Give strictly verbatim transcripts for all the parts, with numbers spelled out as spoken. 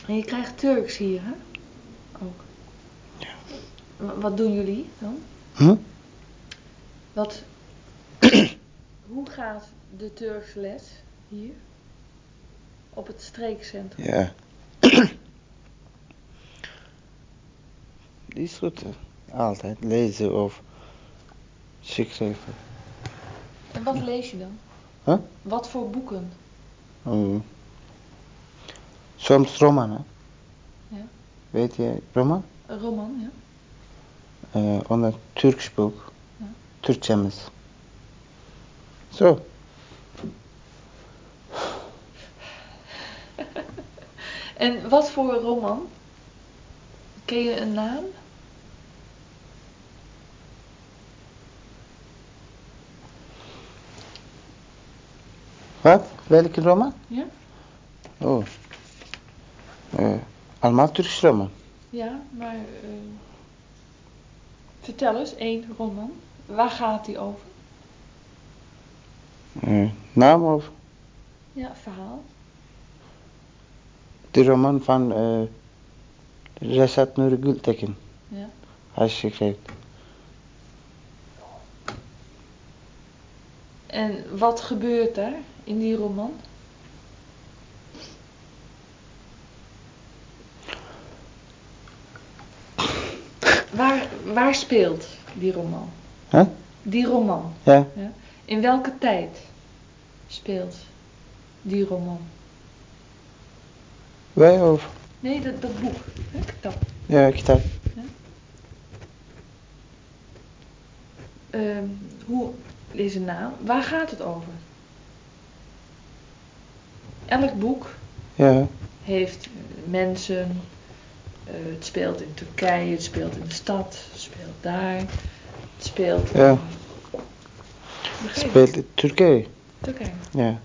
En je krijgt Turks hier, hè? Ook. Ja. W- wat doen jullie dan? Hm? Wat, hoe gaat de Turks les hier? Op het streekcentrum? Ja. Die is goed, hè. Altijd lezen of schrijven. En wat lees je dan? Huh? Wat voor boeken? Um, soms roman, hè. Ja. Weet je roman? Een roman, ja. Uh, onder Turks boek. Ja. Türkçemiz. Zo. En wat voor een roman? Ken je een naam? Wat? Welke roman? Ja? Oh. Uh, allemaal Turks roman. Ja, maar uh, vertel eens één roman. Waar gaat die over? Uh, naam of? Ja, verhaal. De roman van uh, Reşat Nuri Gültekin. Ja. Hij schreef. En wat gebeurt daar in die roman? Waar, waar speelt die roman? Huh? Die roman. Ja. Ja. In welke tijd speelt die roman? Wij of? Nee, dat, dat boek. Hè? Dat. Ja, kitap. Ja. Uh, hoe is de naam? Waar gaat het over? Elk boek Ja. heeft uh, mensen. Uh, het speelt in Turkije, het speelt in de stad, het speelt daar. Het speelt. Ja. Het speelt in Turkije. Turkije. Ja.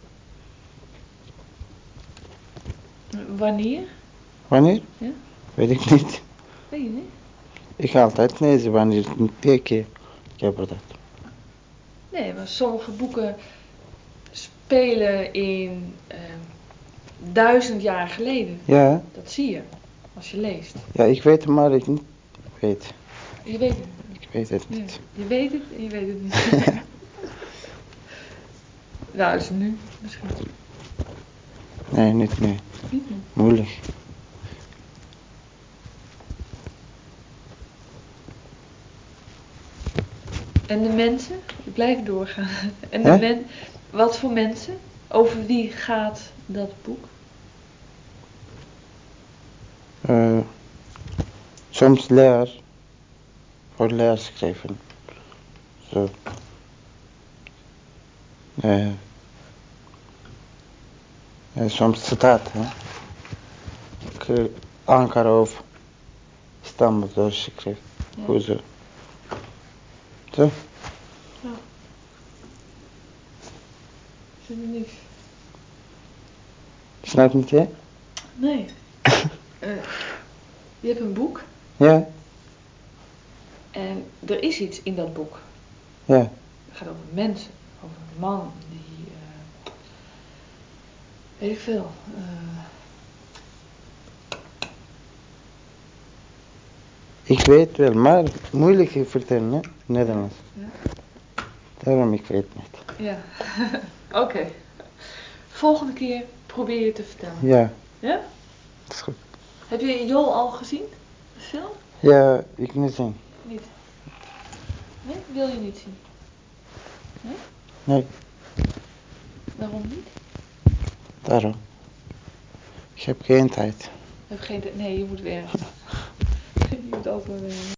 Wanneer? Wanneer? Ja? Weet ik niet. Weet je niet? Ik ga altijd lezen wanneer ik niet teken. Ik heb dat. Nee, maar sommige boeken spelen in uh, duizend jaar geleden. Ja. Dat zie je als je leest. Ja, ik weet het, maar ik niet weet. Je weet het. Ik weet het niet. Ja, je weet het en je weet het niet. Nou, is het nu misschien. Nee, niet meer. Niet meer. Moeilijk. En de mensen? Ik blijf doorgaan. En de Hè? men, wat voor mensen? Over wie gaat dat boek? Uh, soms leer. Voor leer schrijven. Zo. Uh, uh, soms staat, hè. Ik, Ankara of İstanbul doorgeschreven. Ja. Hoe zo? Zo? Ja. Is het niet? Snap niet, hè? Nee. uh, je hebt een boek. Ja. En er is iets in dat boek. Ja. Het gaat over mensen. Over een man die... Uh, weet ik veel. Uh, Ik weet wel, maar moeilijk vertellen, hè? Nederlands. Ja. Daarom ik weet niet. Ja. Oké. Okay. Volgende keer probeer je te vertellen. Ja. Ja? Dat is goed. Heb je Jol al gezien? De film? Ja, ik niet zien. Niet. Nee? Wil je niet zien? Nee? Nee. Waarom niet? Daarom. Ik heb geen tijd. Je hebt geen tijd. Nee, je moet werken. Je moet altijd werken.